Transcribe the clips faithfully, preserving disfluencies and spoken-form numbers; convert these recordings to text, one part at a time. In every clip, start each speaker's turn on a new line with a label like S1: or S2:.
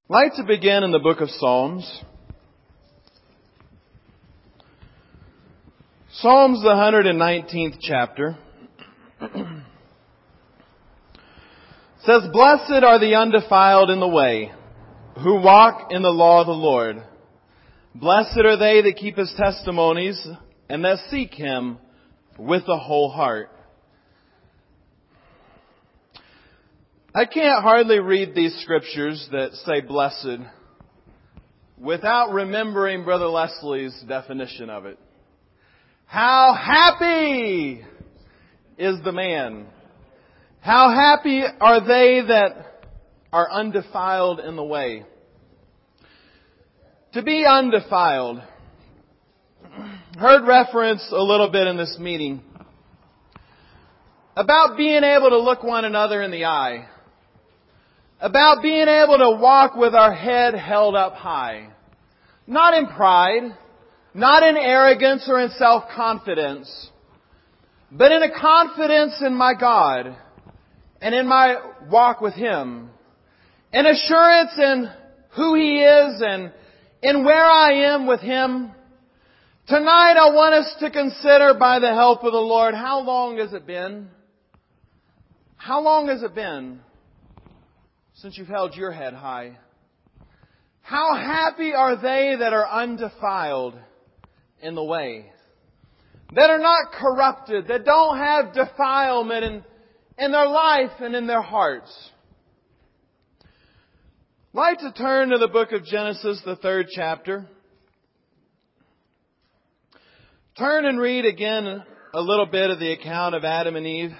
S1: I'd like to begin in the book of Psalms. Psalms, the one hundred nineteenth chapter. It says, "Blessed are the undefiled in the way, who walk in the law of the Lord. Blessed are they that keep His testimonies, and that seek Him with the whole heart." I can't hardly read these scriptures that say blessed without remembering Brother Leslie's definition of it. How happy is the man? How happy are they that are undefiled in the way? To be undefiled. Heard reference a little bit in this meeting about being able to look one another in the eye. About being able to walk with our head held up high. Not in pride, not in arrogance or in self-confidence, but in a confidence in my God and in my walk with Him. An assurance in who He is and in where I am with Him. Tonight I want us to consider, by the help of the Lord, how long has it been? How long has it been since you've held your head high? How happy are they that are undefiled in the way? That are not corrupted, that don't have defilement in, in their life and in their hearts. I'd like to turn to the book of Genesis, the third chapter. Turn and read again a little bit of the account of Adam and Eve.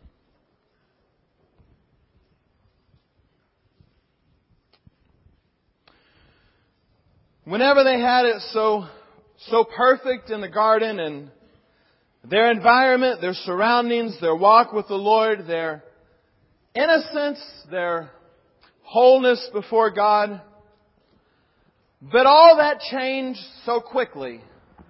S1: Whenever they had it so, so perfect in the garden, and their environment, their surroundings, their walk with the Lord, their innocence, their wholeness before God. But all that changed so quickly.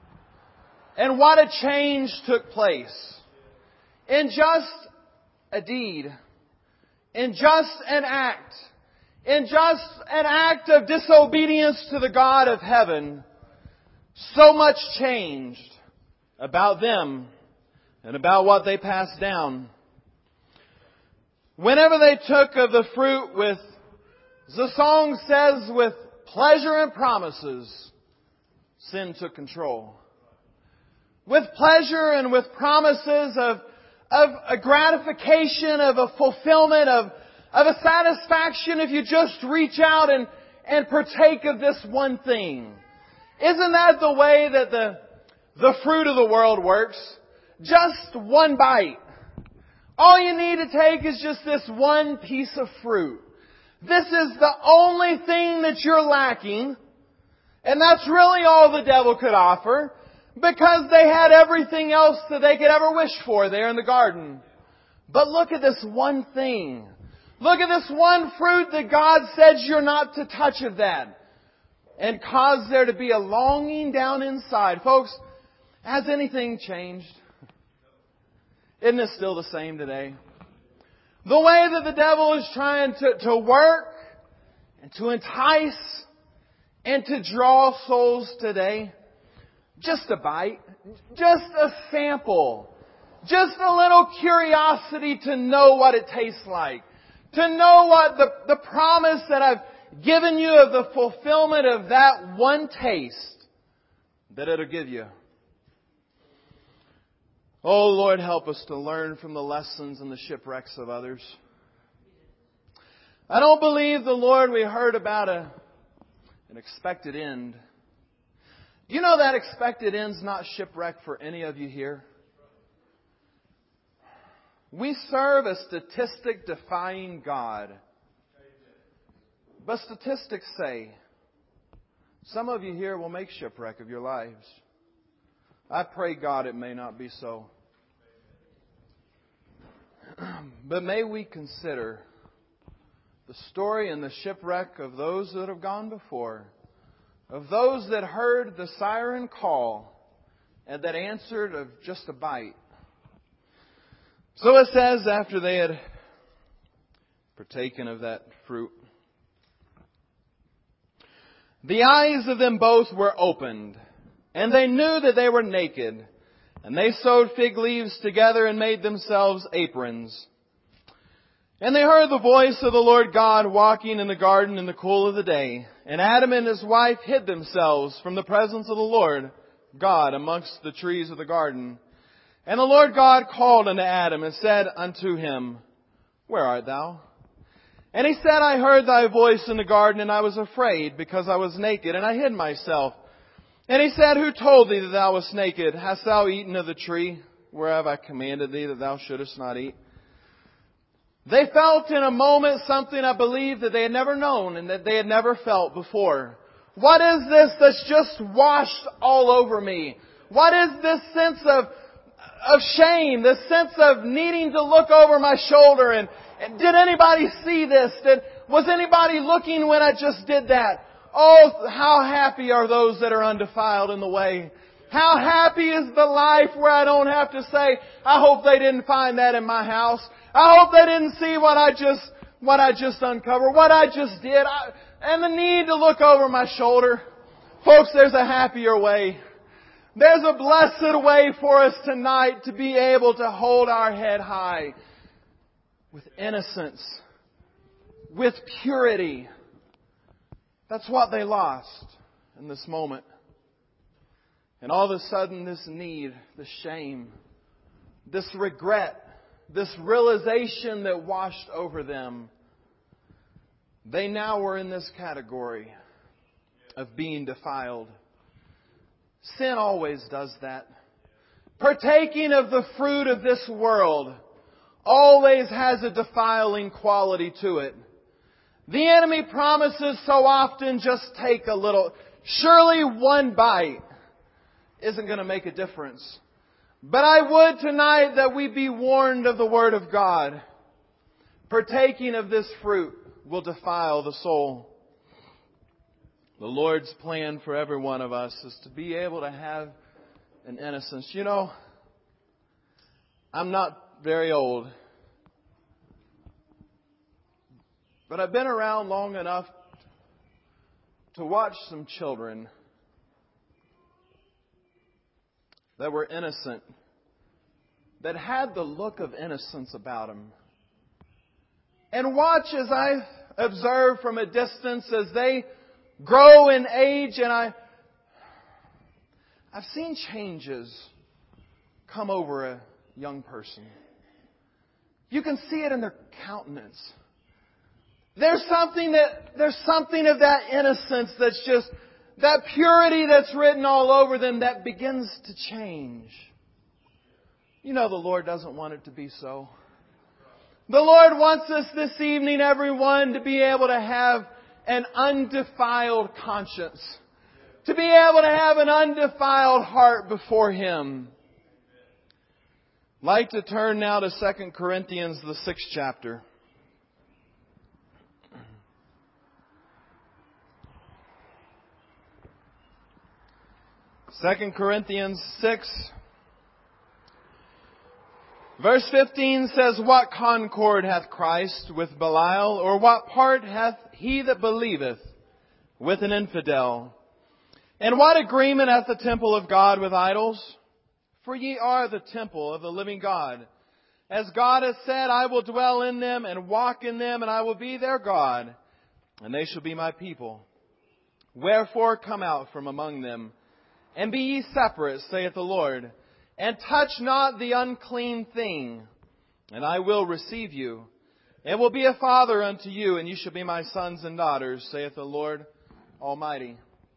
S1: And what a change took place. In just a deed. In just an act. In just an act of disobedience to the God of heaven, so much changed about them and about what they passed down. Whenever they took of the fruit with, as the song says, with pleasure and promises, sin took control. With pleasure and with promises of, of a gratification, of a fulfillment, of Of a satisfaction if you just reach out and, and partake of this one thing. Isn't that the way that the, the fruit of the world works? Just one bite. All you need to take is just this one piece of fruit. This is the only thing that you're lacking. And that's really all the devil could offer. Because they had everything else that they could ever wish for there in the garden. But look at this one thing. Look at this one fruit that God says you're not to touch of that. And cause there to be a longing down inside. Folks, has anything changed? Isn't it still the same today? The way that the devil is trying to, to work and to entice and to draw souls today. Just a bite. Just a sample. Just a little curiosity to know what it tastes like. To know what the, the promise that I've given you of the fulfillment of that one taste that it'll give you. Oh Lord, help us to learn from the lessons and the shipwrecks of others. I don't believe the Lord we heard about a, an expected end. You know that expected end's not shipwreck for any of you here. We serve a statistic-defying God. But statistics say some of you here will make shipwreck of your lives. I pray, God, it may not be so. But may we consider the story and the shipwreck of those that have gone before, of those that heard the siren call and that answered of just a bite. So it says, after they had partaken of that fruit, The eyes of them both were opened, and they knew that they were naked. And they sewed fig leaves together and made themselves aprons. And they heard the voice of the Lord God walking in the garden in the cool of the day. And Adam and his wife hid themselves from the presence of the Lord God amongst the trees of the garden. And the Lord God called unto Adam and said unto him, Where art thou? And he said, I heard thy voice in the garden, and I was afraid, because I was naked, and I hid myself. And he said, Who told thee that thou wast naked? Hast thou eaten of the tree whereof I commanded thee that thou shouldest not eat? They felt in a moment something, I believe, that they had never known and that they had never felt before. What is this that's just washed all over me? What is this sense of of shame, this sense of needing to look over my shoulder and, and did anybody see this? Did, was anybody looking when I just did that? Oh, how happy are those that are undefiled in the way. How happy is the life where I don't have to say, I hope they didn't find that in my house. I hope they didn't see what I just, what I just uncovered, what I just did. I, and the need to look over my shoulder. Folks, there's a happier way. There's a blessed way for us tonight to be able to hold our head high with innocence, with purity. That's what they lost in this moment. And all of a sudden, this need, this shame, this regret, this realization that washed over them, they now were in this category of being defiled. Sin always does that. Partaking of the fruit of this world always has a defiling quality to it. The enemy promises so often, just take a little. Surely one bite isn't going to make a difference. But I would tonight that we be warned of the Word of God. Partaking of this fruit will defile the soul. The Lord's plan for every one of us is to be able to have an innocence. You know, I'm not very old, but I've been around long enough to watch some children that were innocent, that had the look of innocence about them. And watch as I observe from a distance as they grow in age, and I, I've seen changes come over a young person. You can see it in their countenance. There's something that, there's something of that innocence that's just, that purity that's written all over them that begins to change. You know the Lord doesn't want it to be so. The Lord wants us this evening, everyone, to be able to have an undefiled conscience. To be able to have an undefiled heart before Him. I'd like to turn now to Second Corinthians, the sixth chapter. Second Corinthians six, verse fifteen says, What concord hath Christ with Belial? Or what part hath he that believeth with an infidel? And what agreement hath the temple of God with idols? For ye are the temple of the living God. As God hath said, I will dwell in them and walk in them, and I will be their God, and they shall be my people. Wherefore come out from among them, and be ye separate, saith the Lord, and touch not the unclean thing, and I will receive you, and will be a father unto you, and you shall be my sons and daughters, saith the Lord Almighty.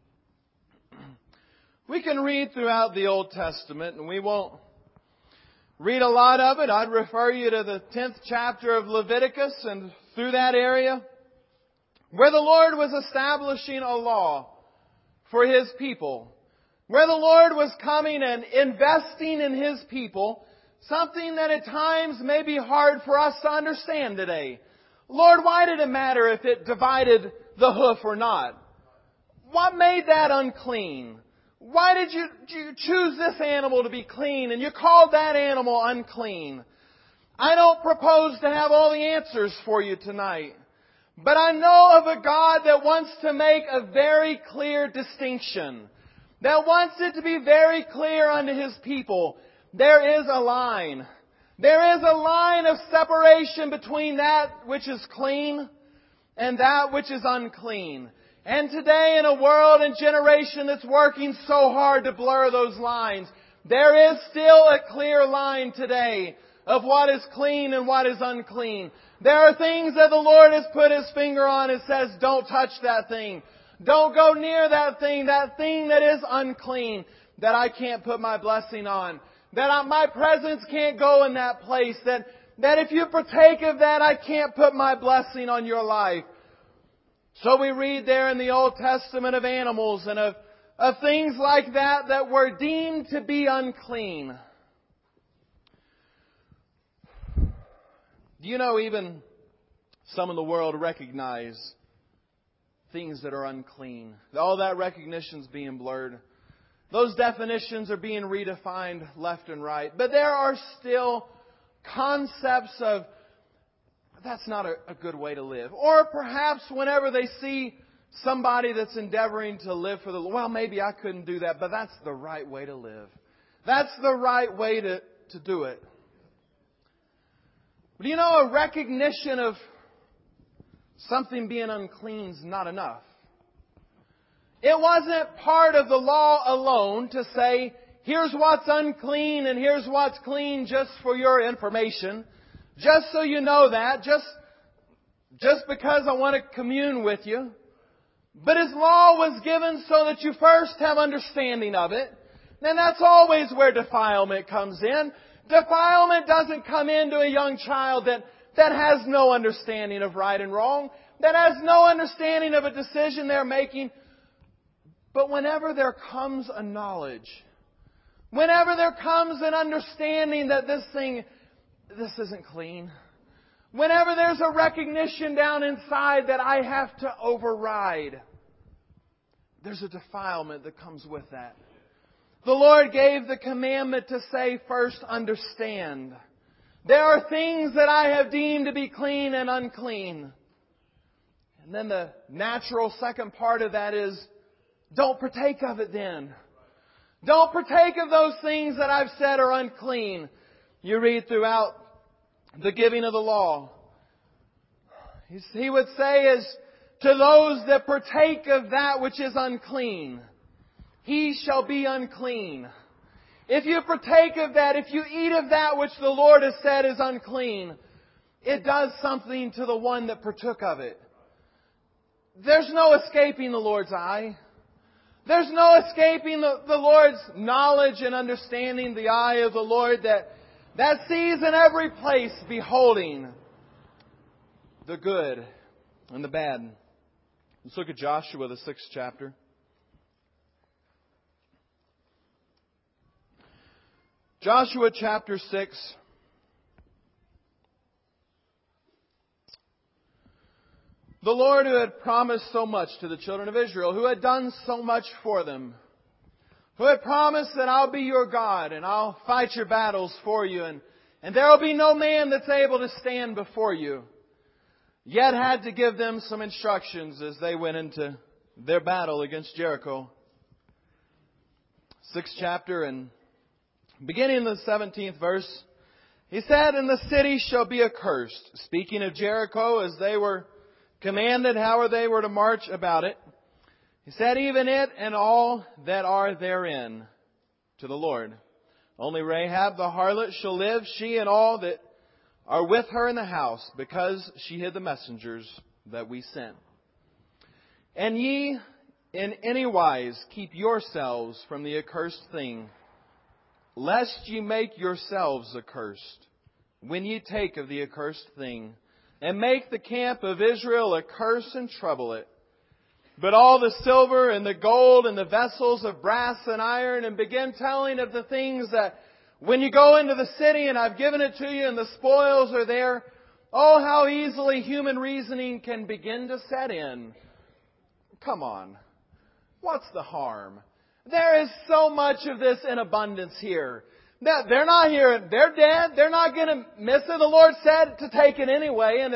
S1: We can read throughout the Old Testament, and we won't read a lot of it. I'd refer you to the tenth chapter of Leviticus, and through that area, where the Lord was establishing a law for His people. Where the Lord was coming and investing in His people, something that at times may be hard for us to understand today. Lord, why did it matter if it divided the hoof or not? What made that unclean? Why did you, you choose this animal to be clean and you called that animal unclean? I don't propose to have all the answers for you tonight. But I know of a God that wants to make a very clear distinction. That wants it to be very clear unto His people. There is a line. There is a line of separation between that which is clean and that which is unclean. And today, in a world and generation that's working so hard to blur those lines, there is still a clear line today of what is clean and what is unclean. There are things that the Lord has put His finger on and says, don't touch that thing. Don't go near that thing, that thing that is unclean, that I can't put my blessing on. That I, my presence can't go in that place. That, that if you partake of that, I can't put my blessing on your life. So we read there in the Old Testament of animals and of, of things like that that were deemed to be unclean. Do you know even some in the world recognize things that are unclean? All that recognition's being blurred. Those definitions are being redefined left and right. But there are still concepts of, that's not a, a good way to live. Or perhaps whenever they see somebody that's endeavoring to live for the Lord, well, maybe I couldn't do that, but that's the right way to live. That's the right way to, to do it. But you know, a recognition of something being unclean is not enough. It wasn't part of the law alone to say, here's what's unclean and here's what's clean just for your information. Just so you know that. Just, just because I want to commune with you. But His law was given so that you first have understanding of it. And that's always where defilement comes in. Defilement doesn't come into a young child that, that has no understanding of right and wrong. That has no understanding of a decision they're making. But whenever there comes a knowledge, whenever there comes an understanding that this thing, this isn't clean, whenever there's a recognition down inside that I have to override, there's a defilement that comes with that. The Lord gave the commandment to say, first understand. There are things that I have deemed to be clean and unclean. And then the natural second part of that is, don't partake of it then. Don't partake of those things that I've said are unclean. You read throughout the giving of the law. He would say is, to those that partake of that which is unclean, he shall be unclean. If you partake of that, if you eat of that which the Lord has said is unclean, it does something to the one that partook of it. There's no escaping the Lord's eye. There's no escaping the, the Lord's knowledge and understanding, the eye of the Lord that, that sees in every place, beholding the good and the bad. Let's look at Joshua, the sixth chapter. Joshua chapter six. The Lord who had promised so much to the children of Israel, who had done so much for them, who had promised that I'll be your God and I'll fight your battles for you and, and there will be no man that's able to stand before you, yet had to give them some instructions as they went into their battle against Jericho. Sixth chapter and beginning in the seventeenth verse, He said, and the city shall be accursed. Speaking of Jericho, as they were commanded how they were to march about it. He said, even it and all that are therein to the Lord. Only Rahab the harlot shall live, she and all that are with her in the house, because she hid the messengers that we sent. And ye in any wise keep yourselves from the accursed thing, lest ye make yourselves accursed, when ye take of the accursed thing, and make the camp of Israel a curse and trouble it. But all the silver and the gold and the vessels of brass and iron, and begin telling of the things that when you go into the city and I've given it to you and the spoils are there, oh, how easily human reasoning can begin to set in. Come on. What's the harm? There is so much of this in abundance here. They're not here. They're dead. They're not going to miss it. The Lord said to take it anyway. And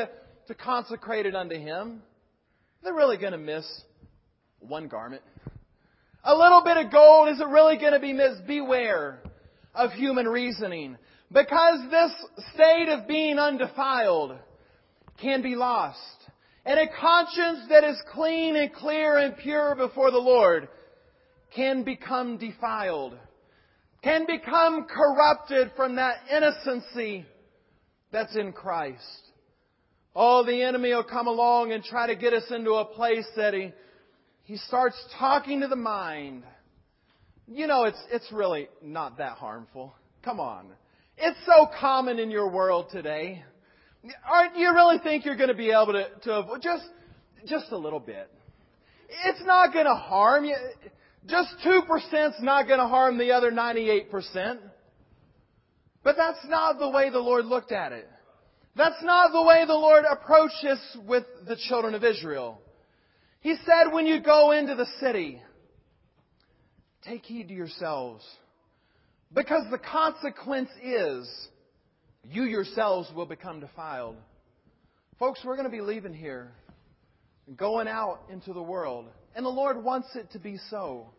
S1: to consecrate it unto Him, they're really going to miss one garment. A little bit of gold, is it really going to be missed? Beware of human reasoning. Because this state of being undefiled can be lost. And a conscience that is clean and clear and pure before the Lord can become defiled. Can become corrupted from that innocency that's in Christ. Oh, the enemy will come along and try to get us into a place that he, he starts talking to the mind. You know, it's, it's really not that harmful. Come on. It's so common in your world today. Aren't you really think you're going to be able to, to avoid just, just a little bit? It's not going to harm you. Just two percent is not going to harm the other ninety-eight percent. But that's not the way the Lord looked at it. That's not the way the Lord approached this with the children of Israel. He said, when you go into the city, take heed to yourselves. Because the consequence is, you yourselves will become defiled. Folks, we're going to be leaving here, going out into the world. And the Lord wants it to be so.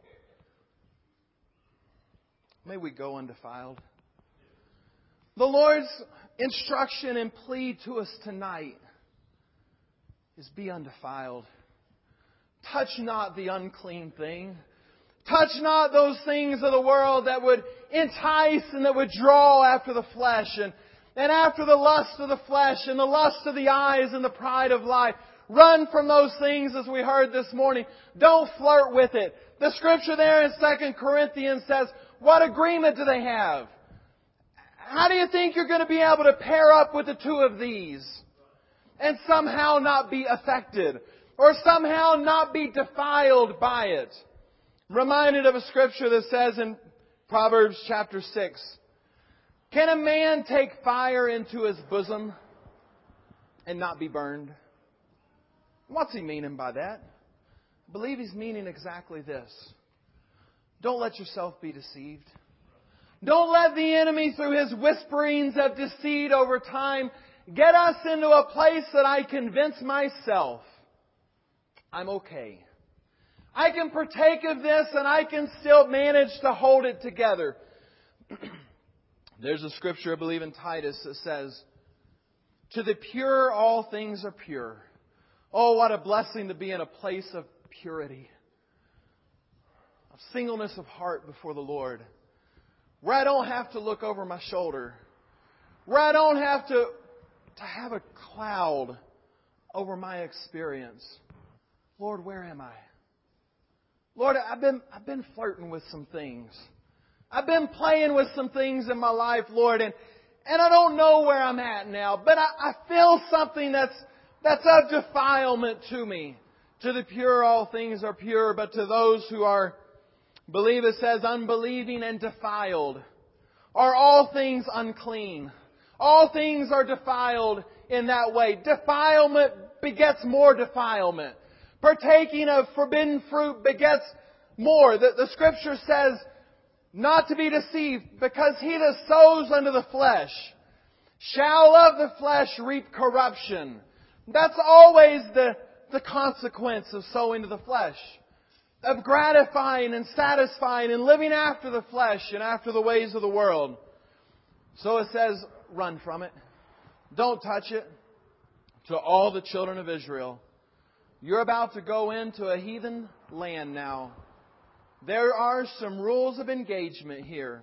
S1: May we go undefiled. The Lord's instruction and plea to us tonight is be undefiled. Touch not the unclean thing. Touch not those things of the world that would entice and that would draw after the flesh and, and after the lust of the flesh and the lust of the eyes and the pride of life. Run from those things as we heard this morning. Don't flirt with it. The scripture there in Second Corinthians says, what agreement do they have? How do you think you're going to be able to pair up with the two of these and somehow not be affected or somehow not be defiled by it? Reminded of a scripture that says in Proverbs chapter six, can a man take fire into his bosom and not be burned? What's he meaning by that? I believe he's meaning exactly this. Don't let yourself be deceived. Don't let the enemy, through his whisperings of deceit over time, get us into a place that I convince myself I'm okay. I can partake of this and I can still manage to hold it together. There's a scripture, I believe, in Titus that says, to the pure all things are pure. Oh, what a blessing to be in a place of purity, of singleness of heart before the Lord, where I don't have to look over my shoulder, where I don't have to, to have a cloud over my experience. Lord, where am I? Lord, I've been, I've been flirting with some things. I've been playing with some things in my life, Lord, and, and I don't know where I'm at now, but I, I feel something that's That's of defilement to me. To the pure all things are pure, but to those who are, believe it says, unbelieving and defiled, are all things unclean. All things are defiled in that way. Defilement begets more defilement. Partaking of forbidden fruit begets more. The, the Scripture says not to be deceived, because he that sows unto the flesh shall of the flesh reap corruption. That's always the, the consequence of sowing to the flesh. Of gratifying and satisfying and living after the flesh and after the ways of the world. So it says, run from it. Don't touch it. To all the children of Israel, you're about to go into a heathen land now. There are some rules of engagement here.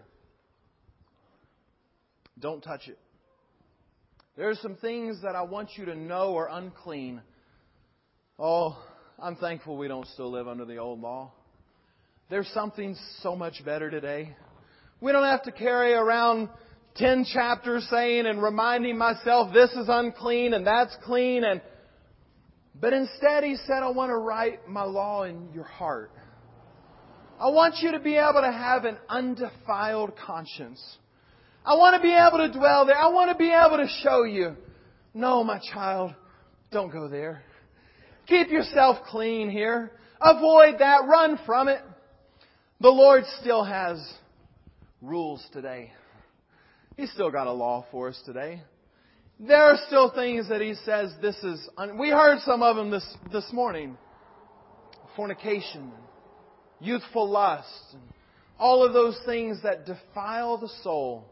S1: Don't touch it. There are some things that I want you to know are unclean. Oh, I'm thankful we don't still live under the old law. There's something so much better today. We don't have to carry around ten chapters saying and reminding myself this is unclean and that's clean. And But instead He said, I want to write my law in your heart. I want you to be able to have an undefiled conscience. I want to be able to dwell there. I want to be able to show you, no, my child, don't go there. Keep yourself clean here. Avoid that. Run from it. The Lord still has rules today. He's still got a law for us today. There are still things that he says this is... Un- we heard some of them this, this morning. Fornication, youthful lust, and all of those things that defile the soul.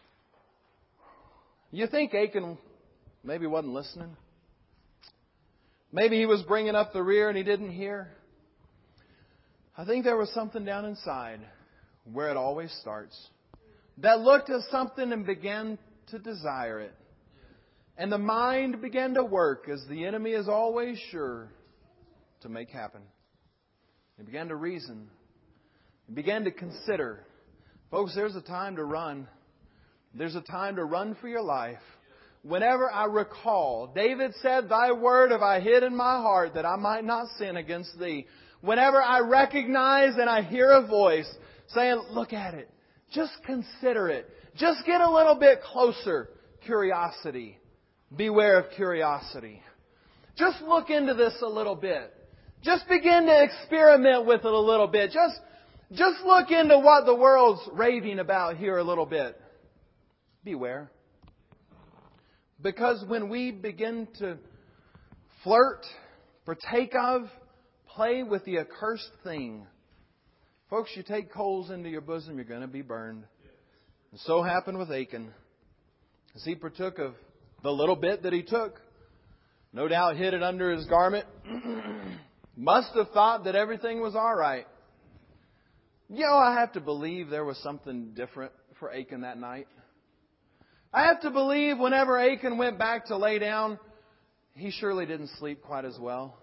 S1: You think Achan maybe wasn't listening? Maybe he was bringing up the rear and he didn't hear? I think there was something down inside where it always starts that looked at something and began to desire it. And the mind began to work as the enemy is always sure to make happen. He began to reason. He began to consider. Folks, there's a time to run. There's a time to run for your life. Whenever I recall, David said, Thy word have I hid in my heart that I might not sin against Thee. Whenever I recognize and I hear a voice saying, look at it. Just consider it. Just get a little bit closer. Curiosity. Beware of curiosity. Just look into this a little bit. Just begin to experiment with it a little bit. Just, just look into what the world's raving about here a little bit. Beware. Because when we begin to flirt, partake of, play with the accursed thing, folks, you take coals into your bosom, you're going to be burned. And so happened with Achan. As he partook of the little bit that he took, no doubt hid it under his garment, must have thought that everything was all right. You know, I have to believe there was something different for Achan that night. I have to believe whenever Achan went back to lay down, he surely didn't sleep quite as well.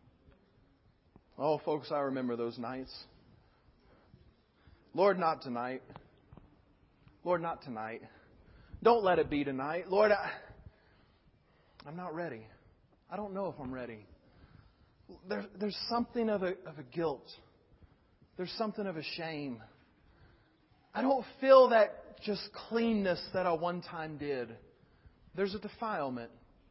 S1: Oh, folks, I remember those nights. Lord, not tonight. Lord, not tonight. Don't let it be tonight. Lord, I, I'm not ready. I don't know if I'm ready. There, there's something of a, of a guilt. There's something of a shame. I don't feel that just cleanness that I one time did. There's a defilement.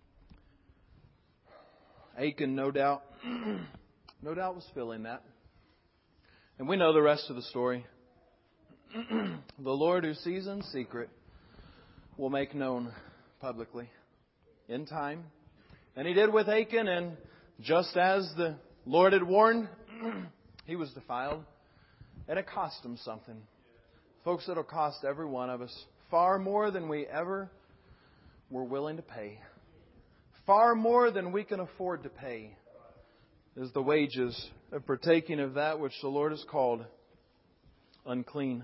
S1: Achan, no doubt, no doubt was feeling that. And we know the rest of the story. The Lord who sees in secret will make known publicly in time. And He did with Achan, and just as the Lord had warned, he was defiled. And it cost him something. Folks, it'll cost every one of us far more than we ever were willing to pay. Far more than we can afford to pay is the wages of partaking of that which the Lord has called unclean.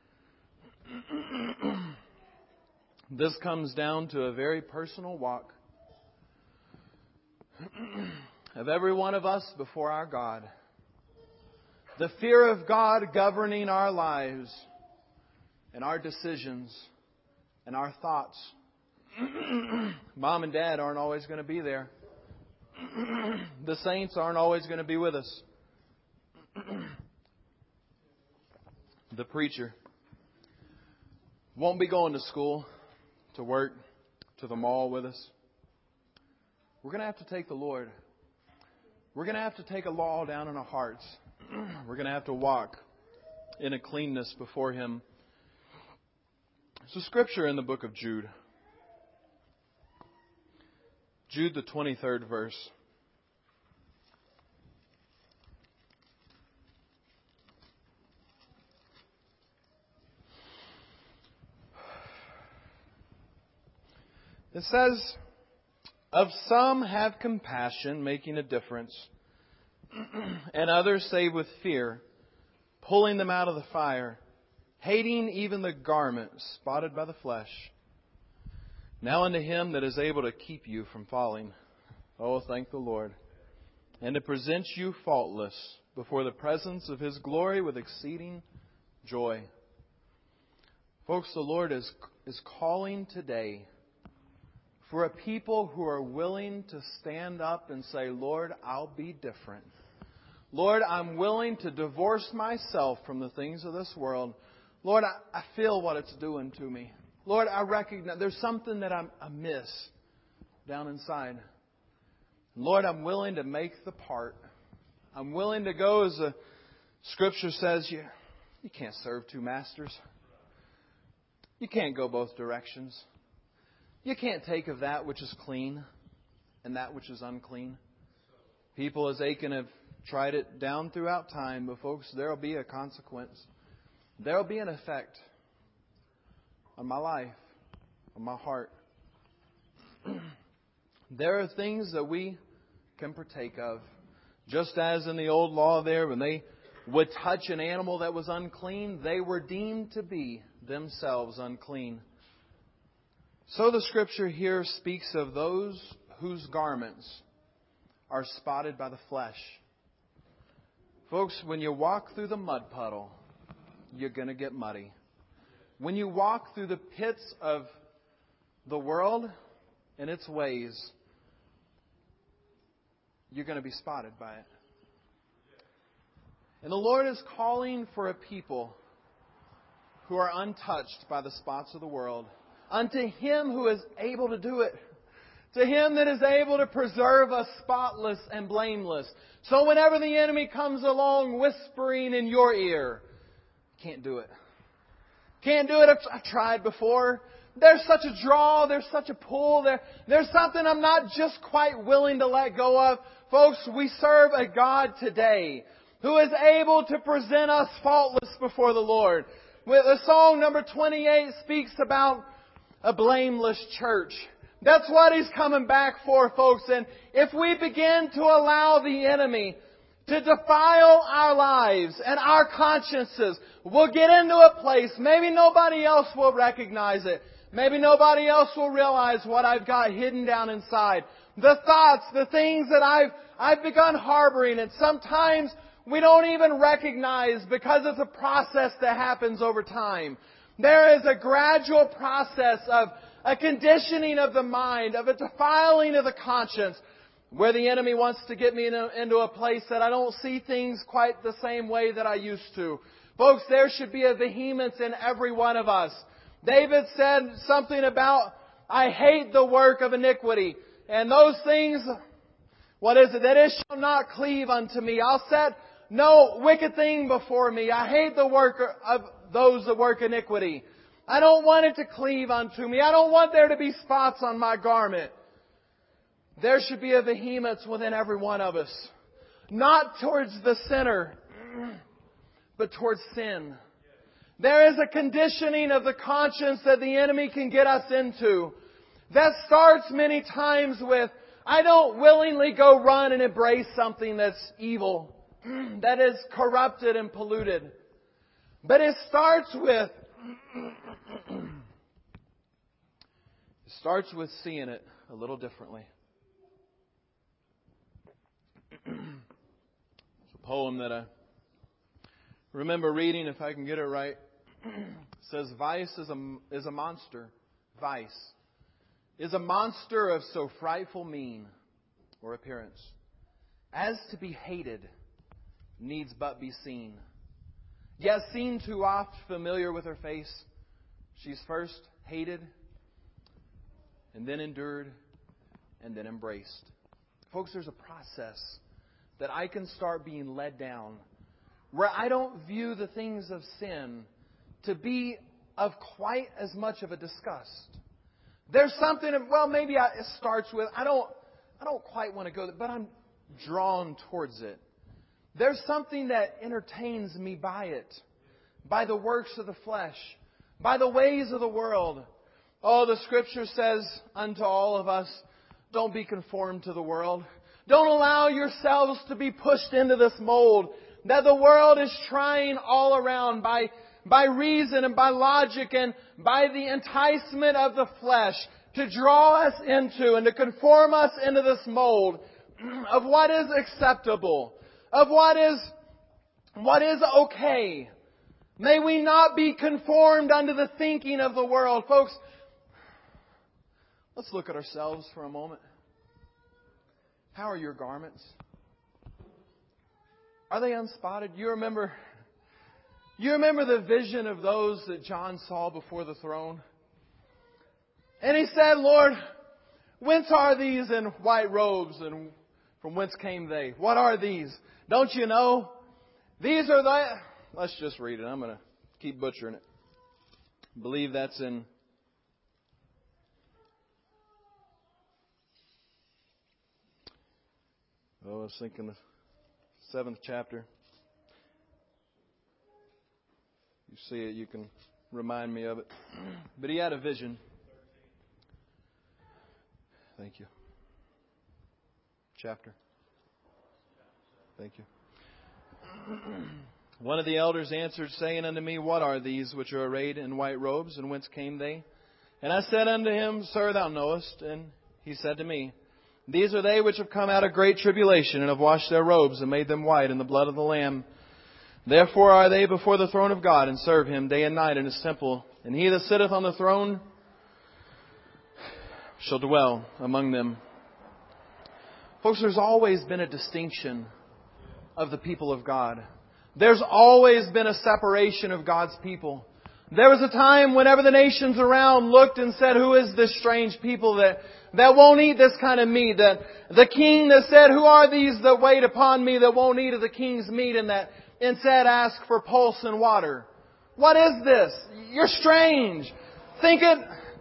S1: This comes down to a very personal walk of every one of us before our God. The fear of God governing our lives and our decisions and our thoughts. Mom and Dad aren't always going to be there. The saints aren't always going to be with us. The preacher won't be going to school, to work, to the mall with us. We're going to have to take the Lord. We're going to have to take a law down in our hearts. We're going to have to walk in a cleanness before Him. There's a scripture in the book of Jude. Jude, the twenty-third verse. It says, of some have compassion, making a difference, and others save with fear, pulling them out of the fire, hating even the garment spotted by the flesh. Now unto Him that is able to keep you from falling, oh, thank the Lord, and to present you faultless before the presence of His glory with exceeding joy. Folks, the Lord is, is calling today for a people who are willing to stand up and say, Lord, I'll be different. Lord, I'm willing to divorce myself from the things of this world. Lord, I, I feel what it's doing to me. Lord, I recognize there's something that I'm amiss down inside. Lord, I'm willing to make the part. I'm willing to go, as the Scripture says, you, you can't serve two masters. You can't go both directions. You can't take of that which is clean and that which is unclean. People, as Achan, have tried it down throughout time, but folks, there will be a consequence. There will be an effect on my life, on my heart. There are things that we can partake of. Just as in the old law there, when they would touch an animal that was unclean, they were deemed to be themselves unclean. So the Scripture here speaks of those whose garments are spotted by the flesh. Folks, when you walk through the mud puddle, you're going to get muddy. When you walk through the pits of the world and its ways, you're going to be spotted by it. And the Lord is calling for a people who are untouched by the spots of the world, unto Him who is able to do it. To Him that is able to preserve us spotless and blameless. So whenever the enemy comes along whispering in your ear, can't do it. Can't do it. I've, I've tried before. There's such a draw. There's such a pull. There, there's something I'm not just quite willing to let go of. Folks, we serve a God today who is able to present us faultless before the Lord. With the song number twenty-eight speaks about a blameless church. That's what He's coming back for, folks. And if we begin to allow the enemy to defile our lives and our consciences, we'll get into a place, maybe nobody else will recognize it. Maybe nobody else will realize what I've got hidden down inside. The thoughts, the things that I've, I've begun harboring. And sometimes we don't even recognize because it's a process that happens over time. There is a gradual process of a conditioning of the mind, of a defiling of the conscience, where the enemy wants to get me in a, into a place that I don't see things quite the same way that I used to. Folks, there should be a vehemence in every one of us. David said something about, I hate the work of iniquity. And those things, what is it? That it shall not cleave unto me. I'll set no wicked thing before me. I hate the work of those that work iniquity. I don't want it to cleave unto me. I don't want there to be spots on my garment. There should be a vehemence within every one of us. Not towards the sinner, but towards sin. There is a conditioning of the conscience that the enemy can get us into. That starts many times with, I don't willingly go run and embrace something that's evil, that is corrupted and polluted. But it starts with, it starts with seeing it a little differently. It's a poem that I remember reading, if I can get it right. It says, vice is a, is a monster. Vice is a monster of so frightful mien or appearance, as to be hated needs but be seen. Yet seen too oft, familiar with her face, she's first hated, and then endured, and then embraced. Folks, there's a process that I can start being led down where I don't view the things of sin to be of quite as much of a disgust. There's something, well, maybe I, it starts with, I don't, I don't quite want to go there, but I'm drawn towards it. There's something that entertains me by it, by the works of the flesh, by the ways of the world. Oh, the Scripture says unto all of us, don't be conformed to the world. Don't allow yourselves to be pushed into this mold that the world is trying all around by, by reason and by logic and by the enticement of the flesh to draw us into and to conform us into this mold of what is acceptable, of what is, what is okay. May we not be conformed unto the thinking of the world. Folks, let's look at ourselves for a moment. How are your garments? Are they unspotted? You remember, you remember the vision of those that John saw before the throne? And he said, Lord, whence are these in white robes, and from whence came they? What are these? Don't you know? These are the... Let's just read it. I'm going to keep butchering it. I believe that's in Oh, I was thinking the seventh chapter. You see it, you can remind me of it. But he had a vision. Thank you. Chapter. Thank you. One of the elders answered, saying unto me, What are these which are arrayed in white robes, and whence came they? And I said unto him, Sir, thou knowest. And he said to me, These are they which have come out of great tribulation, and have washed their robes, and made them white in the blood of the Lamb. Therefore are they before the throne of God, and serve Him day and night in His temple. And He that sitteth on the throne shall dwell among them. Folks, there's always been a distinction of the people of God. There's always been a separation of God's people. There was a time whenever the nations around looked and said, Who is this strange people that, that won't eat this kind of meat? That the king that said, Who are these that wait upon me that won't eat of the king's meat? And that instead ask for pulse and water. What is this? You're strange. Think it...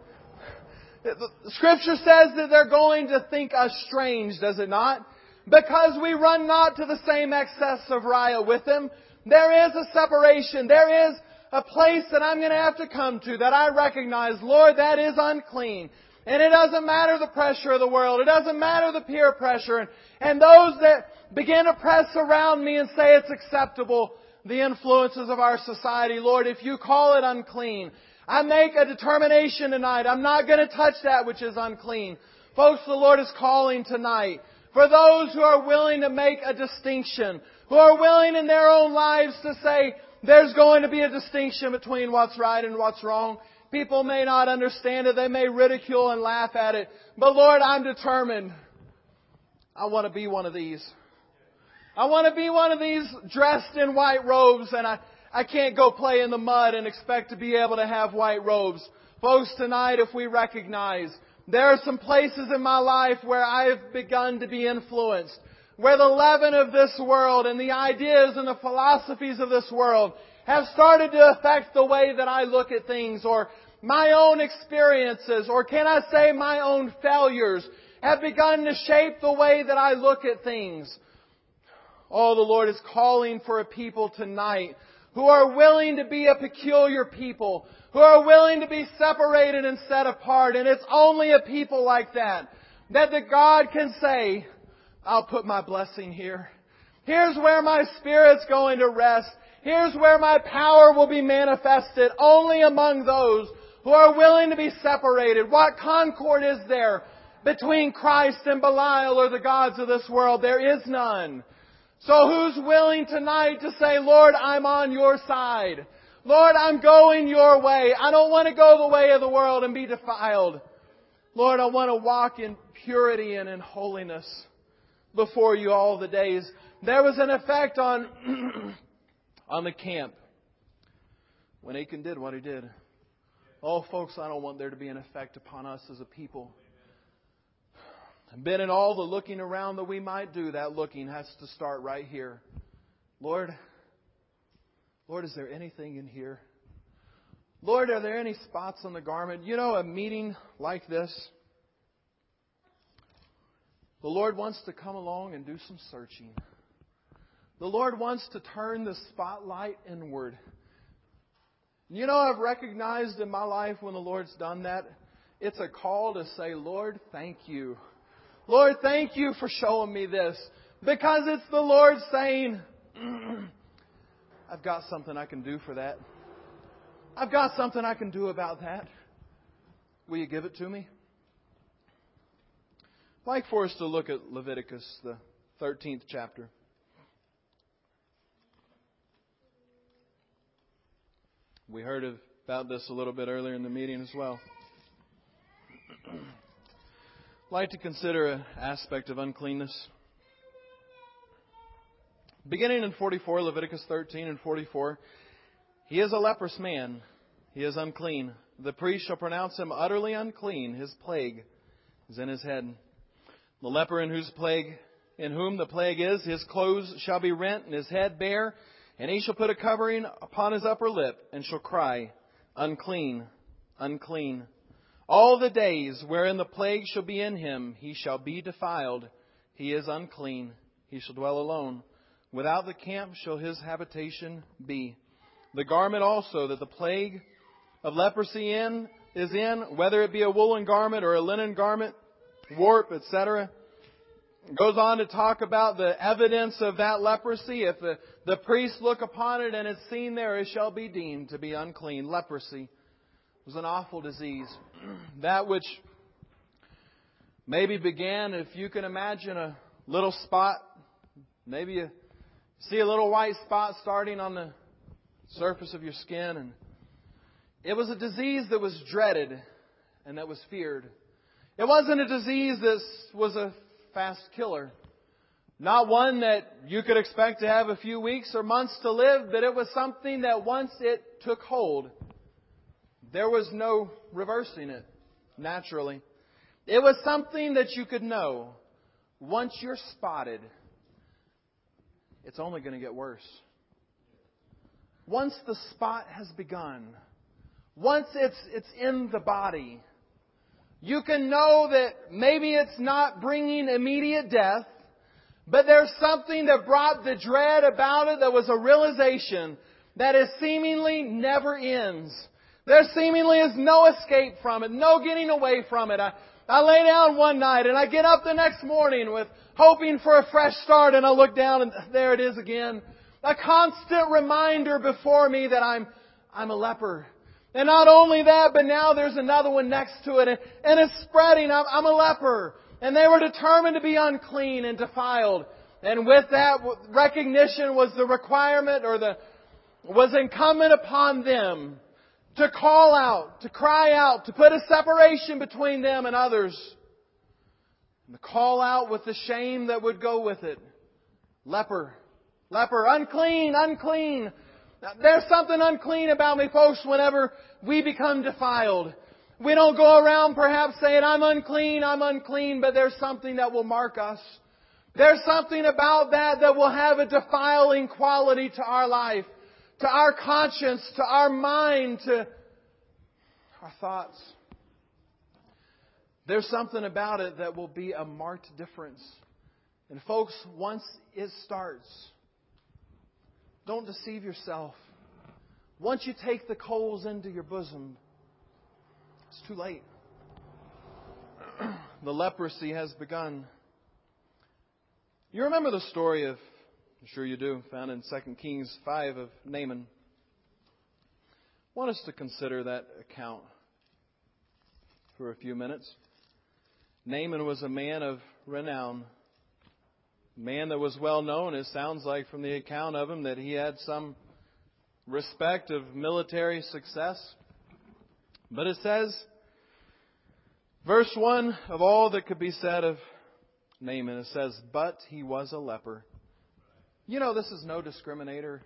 S1: The Scripture says that they're going to think us strange, does it not? Because we run not to the same excess of riot with them. There is a separation. There is a place that I'm going to have to come to that I recognize, Lord, that is unclean. And it doesn't matter the pressure of the world. It doesn't matter the peer pressure. And, and those that begin to press around me and say it's acceptable, the influences of our society, Lord, if you call it unclean, I make a determination tonight. I'm not going to touch that which is unclean. Folks, the Lord is calling tonight for those who are willing to make a distinction, who are willing in their own lives to say, there's going to be a distinction between what's right and what's wrong. People may not understand it. They may ridicule and laugh at it. But Lord, I'm determined. I want to be one of these. I want to be one of these dressed in white robes, and I, I can't go play in the mud and expect to be able to have white robes. Folks, tonight, if we recognize there are some places in my life where I've begun to be influenced, where the leaven of this world and the ideas and the philosophies of this world have started to affect the way that I look at things, or my own experiences, or can I say my own failures have begun to shape the way that I look at things. Oh, the Lord is calling for a people tonight who are willing to be a peculiar people, who are willing to be separated and set apart. And it's only a people like that that the God can say, I'll put my blessing here. Here's where my Spirit's going to rest. Here's where my power will be manifested, only among those who are willing to be separated. What concord is there between Christ and Belial or the gods of this world? There is none. So who's willing tonight to say, Lord, I'm on your side. Lord, I'm going your way. I don't want to go the way of the world and be defiled. Lord, I want to walk in purity and in holiness before you all the days. There was an effect on, on the camp when Achan did what he did. Oh, folks, I don't want there to be an effect upon us as a people. Been in all the looking around that we might do, that looking has to start right here. Lord, Lord, is there anything in here? Lord, are there any spots on the garment? You know, a meeting like this, the Lord wants to come along and do some searching. The Lord wants to turn the spotlight inward. You know, I've recognized in my life when the Lord's done that, it's a call to say, Lord, thank you. Lord, thank you for showing me this. Because it's the Lord saying, I've got something I can do for that. I've got something I can do about that. Will you give it to me? I'd like for us to look at Leviticus, the thirteenth chapter. We heard of, about this a little bit earlier in the meeting as well. I'd like to consider an aspect of uncleanness. Beginning in forty-four, Leviticus thirteen and forty-four, he is a leprous man. He is unclean. The priest shall pronounce him utterly unclean. His plague is in his head. The leper in whose plague, in whom the plague is, his clothes shall be rent and his head bare, and he shall put a covering upon his upper lip and shall cry, unclean, unclean. All the days wherein the plague shall be in him, he shall be defiled. He is unclean. he shall dwell alone. Without the camp shall his habitation be. The garment also that the plague of leprosy in is in, whether it be a woolen garment or a linen garment, warp, et cetera, goes on to talk about the evidence of that leprosy. If the, the priest look upon it and it's seen there, it shall be deemed to be unclean. Leprosy was an awful disease. That which maybe began, if you can imagine, a little spot. Maybe you see a little white spot starting on the surface of your skin. And it was a disease that was dreaded and that was feared. It wasn't a disease that was a fast killer. Not one that you could expect to have a few weeks or months to live, but it was something that once it took hold, there was no reversing it, naturally. It was something that you could know, once you're spotted, it's only going to get worse. Once the spot has begun, once it's it's in the body, you can know that maybe it's not bringing immediate death, but there's something that brought the dread about it that was a realization that it seemingly never ends. There seemingly is no escape from it, no getting away from it. I, I lay down one night and I get up the next morning with hoping for a fresh start, and I look down and there it is again. A constant reminder before me that I'm I'm a leper. And not only that, but now there's another one next to it, and, and it's spreading. I'm, I'm a leper. And they were determined to be unclean and defiled. And with that recognition was the requirement, or the was incumbent upon them to call out, to cry out, to put a separation between them and others. And to call out with the shame that would go with it. Leper. Leper. Unclean. Unclean. Now, there's something unclean about me, folks, whenever we become defiled. We don't go around perhaps saying, I'm unclean, I'm unclean, but there's something that will mark us. There's something about that that will have a defiling quality to our life, to our conscience, to our mind, to our thoughts. There's something about it that will be a marked difference. And folks, once it starts, don't deceive yourself. Once you take the coals into your bosom, it's too late. The leprosy has begun. You remember the story of, I'm sure you do, found in Second Kings five of Naaman. I want us to consider that account for a few minutes. Naaman was a man of renown. A man that was well known. It sounds like from the account of him that he had some respect of military success. But it says, verse one of all that could be said of Naaman, it says, but he was a leper. You know, this is no discriminator,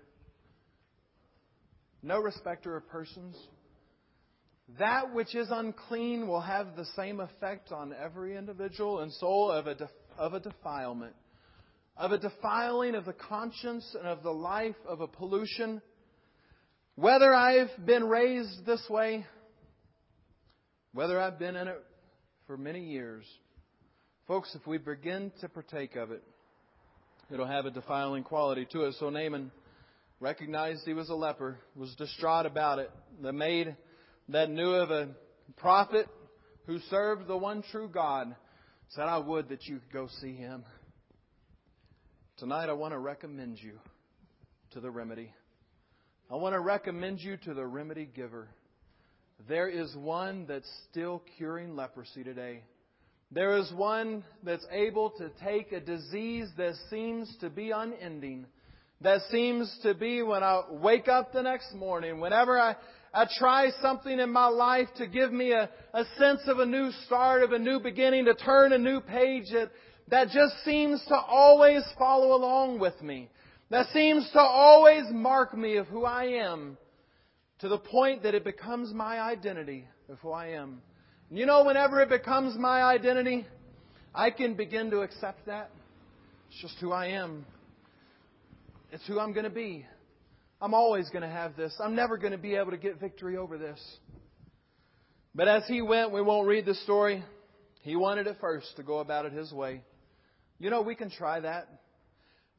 S1: no respecter of persons. That which is unclean will have the same effect on every individual and soul of a def- of a defilement, of a defiling of the conscience and of the life, of a pollution. Whether I've been raised this way, whether I've been in it for many years, folks, if we begin to partake of it, it'll have a defiling quality to it. So Naaman recognized he was a leper, was distraught about it. The maid that knew of a prophet who served the one true God said, I would that you could go see him. Tonight I want to recommend you to the remedy. I want to recommend you to the remedy giver. There is one that's still curing leprosy today. There is one that's able to take a disease that seems to be unending. That seems to be when I wake up the next morning, whenever I, I try something in my life to give me a, a sense of a new start, of a new beginning, to turn a new page, that, that just seems to always follow along with me. That seems to always mark me of who I am, to the point that it becomes my identity of who I am. You know, whenever it becomes my identity, I can begin to accept that. It's just who I am. It's who I'm going to be. I'm always going to have this. I'm never going to be able to get victory over this. But as he went, we won't read the story. He wanted at first to go about it his way. You know, we can try that.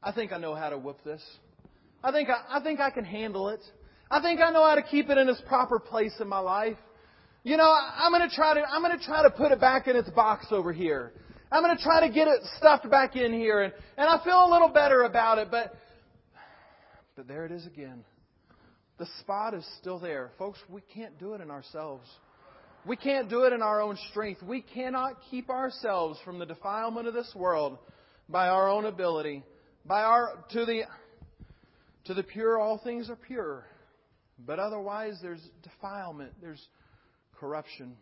S1: I think I know how to whoop this. I think I, I think I can handle it. I think I know how to keep it in its proper place in my life. You know, I'm going to try to I'm going to try to put it back in its box over here. I'm going to try to get it stuffed back in here, and, and I feel a little better about it. But but there it is again. The spot is still there, folks. We can't do it in ourselves. We can't do it in our own strength. We cannot keep ourselves from the defilement of this world by our own ability. By our to the to the pure, all things are pure. But otherwise, there's defilement. There's corruption.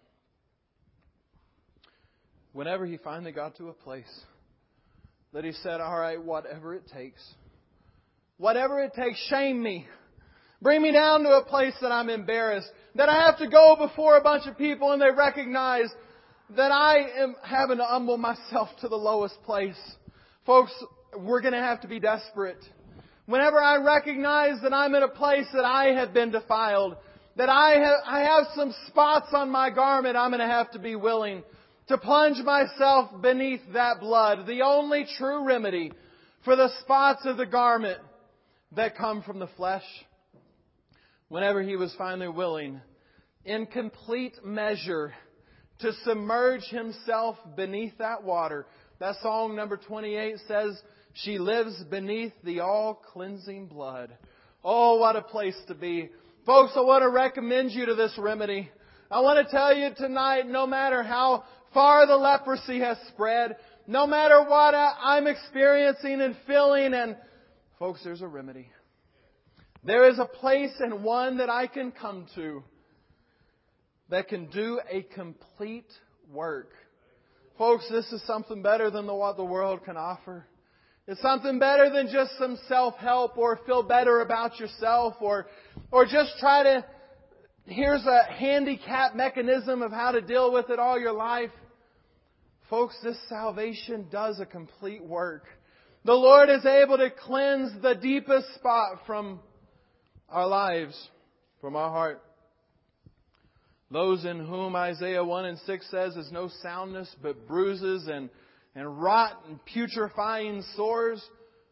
S1: Whenever he finally got to a place that he said, all right, whatever it takes. Whatever it takes, shame me. Bring me down to a place that I'm embarrassed. That I have to go before a bunch of people and they recognize that I am having to humble myself to the lowest place. Folks, we're going to have to be desperate. Whenever I recognize that I'm in a place that I have been defiled, that I have, I have some spots on my garment, I'm going to have to be willing to plunge myself beneath that blood. The only true remedy for the spots of the garment that come from the flesh. Whenever he was finally willing, in complete measure, to submerge himself beneath that water. That song number twenty-eight says, she lives beneath the all-cleansing blood. Oh, what a place to be. Folks, I want to recommend you to this remedy. I want to tell you tonight, no matter how far the leprosy has spread, no matter what I'm experiencing and feeling, and folks, there's a remedy. There is a place and one that I can come to that can do a complete work. Folks, this is something better than the, what the world can offer. It's something better than just some self-help or feel better about yourself or, or just try to, here's a handicap mechanism of how to deal with it all your life. Folks, this salvation does a complete work. The Lord is able to cleanse the deepest spot from our lives, from our heart. Those in whom Isaiah one and six says is no soundness but bruises and, and rot and putrefying sores.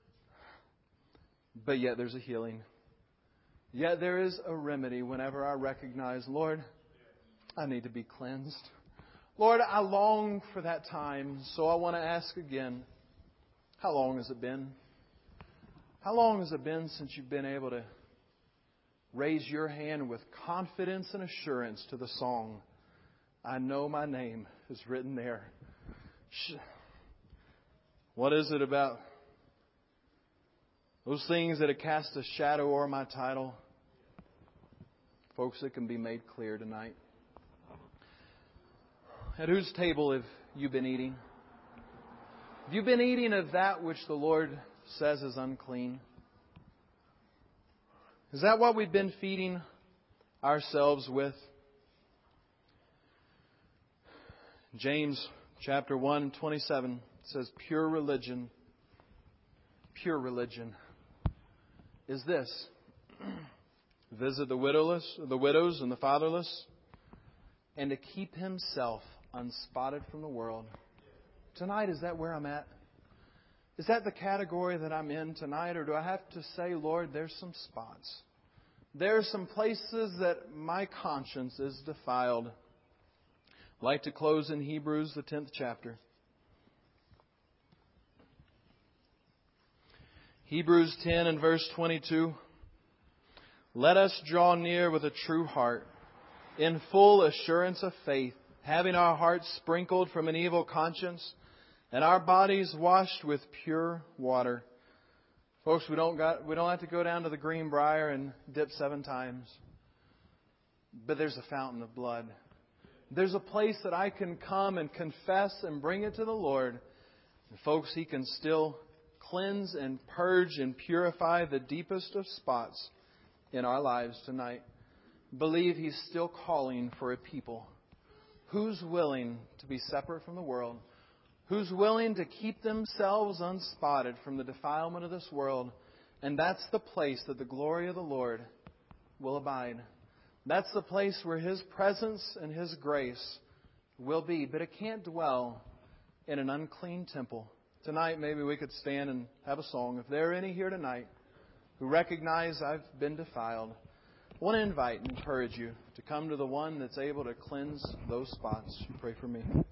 S1: But yet there's a healing. Yet there is a remedy whenever I recognize, Lord, I need to be cleansed. Lord, I long for that time. So I want to ask again, how long has it been? How long has it been since you've been able to raise your hand with confidence and assurance to the song, I know my name is written there. What is it about those things that have cast a shadow over my title? Folks, it can be made clear tonight. At whose table have you been eating? Have you been eating of that which the Lord says is unclean? Is that what we've been feeding ourselves with? James chapter one, twenty-seven says, pure religion, pure religion is this. Visit the widowless, the widows and the fatherless, and to keep himself unspotted from the world. Tonight, is that where I'm at? Is that the category that I'm in tonight? Or do I have to say, Lord, there's some spots. There are some places that my conscience is defiled. I'd like to close in Hebrews, the tenth chapter. Hebrews ten and verse twenty-two. Let us draw near with a true heart, in full assurance of faith, having our hearts sprinkled from an evil conscience, and our bodies washed with pure water. Folks, we don't got we don't have to go down to the Greenbrier and dip seven times. But there's a fountain of blood. There's a place that I can come and confess and bring it to the Lord. And folks, He can still cleanse and purge and purify the deepest of spots in our lives tonight. Believe He's still calling for a people. Who's willing to be separate from the world? Who's willing to keep themselves unspotted from the defilement of this world? And that's the place that the glory of the Lord will abide. That's the place where His presence and His grace will be. But it can't dwell in an unclean temple. tonight maybe we could stand and have a song. If there are any here tonight who recognize I've been defiled, I want to invite and encourage you to come to the one that's able to cleanse those spots. Pray for me.